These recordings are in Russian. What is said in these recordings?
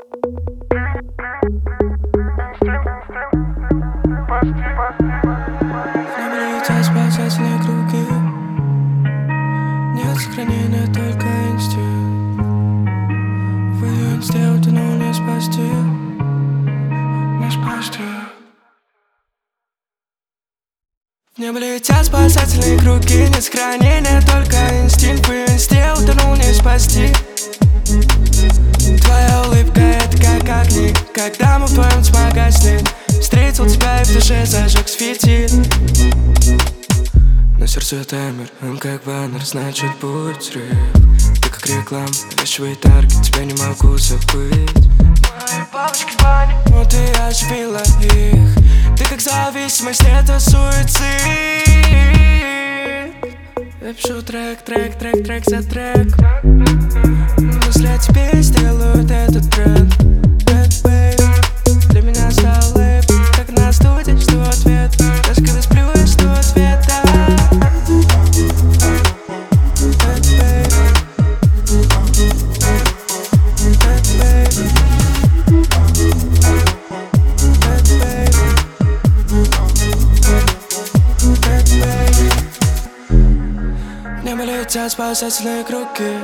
Летят спасательные круги. Нет сохранения, только инстинкт. В ее инсте утонул, не спасти. Не спасти. В небо летят спасательные круги. Нет сохранения, только инстинкт. В ее инсте утонул, не спасти. Твоя улыбка — это как огни. Когда мы вдвоем смогасли, встретил тебя и в душе зажег светиль. На сердце таймер, он как баннер, значит будет взрыв. Ты как реклама, вещевый таргет, тебя не могу забыть. Мои бабочки в бане, но ты оживила их. Ты как зависимость, это суицид. Я пишу трек за трек. Мысли о тебе сделают этот тренд. Для меня стал лейб, как на студии, жду ответ. Даже когда сплю, я жду ответа. В небо летят спасательные круги.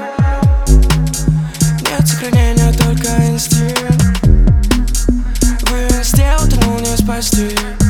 Нет сохранения, только инстинкт. В инсте утонул, не спасти.